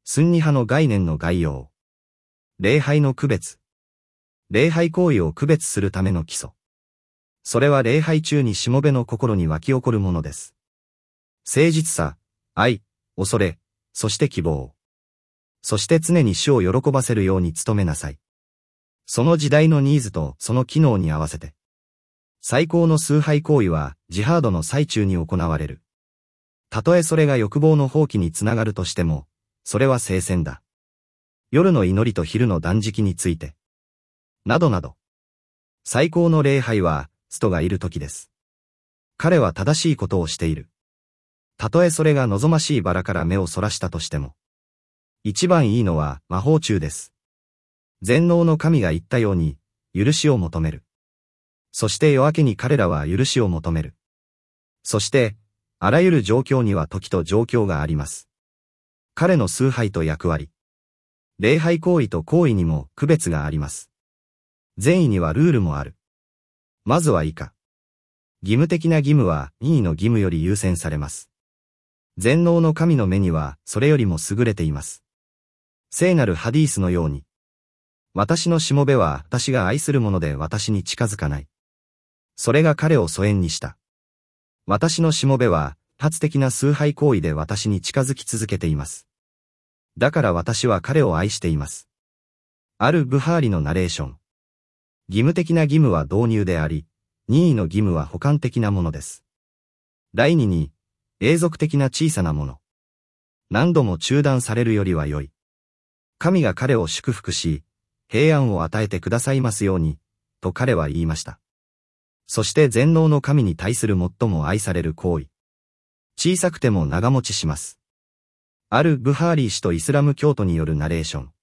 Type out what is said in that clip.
スンニ派の概念の概要。礼拝の区別。礼拝行為を区別するための基礎。それは礼拝中にしもべの心に湧き起こるものです。誠実さ、愛、恐れ、そして希望。そして常に主を喜ばせるように努めなさい。その時代のニーズとその機能に合わせて。最高の崇拝行為はジハードの最中に行われる。たとえそれが欲望の放棄につながるとしても、それは聖戦だ。夜の祈りと昼の断食について。などなど。最高の礼拝は、使徒がいる時です。彼は正しいことをしている。たとえそれが望ましいバラから目をそらしたとしても。一番いいのは魔法中です。全能の神が言ったように、許しを求める。そして夜明けに彼らは許しを求める。そして、あらゆる状況には時と状況があります。彼の崇拝と役割。礼拝行為と行為にも区別があります。善意にはルールもある。まずは以下。義務的な義務は任意の義務より優先されます。全能の神の目にはそれよりも優れています。聖なるハディースのように。私のしもべは私が愛するもので私に近づかない。それが彼を疎遠にした。私のしもべは発的な崇拝行為で私に近づき続けています。だから私は彼を愛しています。アル・ブハーリのナレーション。義務的な義務は導入であり、任意の義務は補完的なものです。第二に、永続的な小さなもの。何度も中断されるよりは良い。神が彼を祝福し、平安を与えてくださいますように、と彼は言いました。そして全能の神に対する最も愛される行為。小さくても長持ちします。アル・ブハーリー氏とイスラム教徒によるナレーション。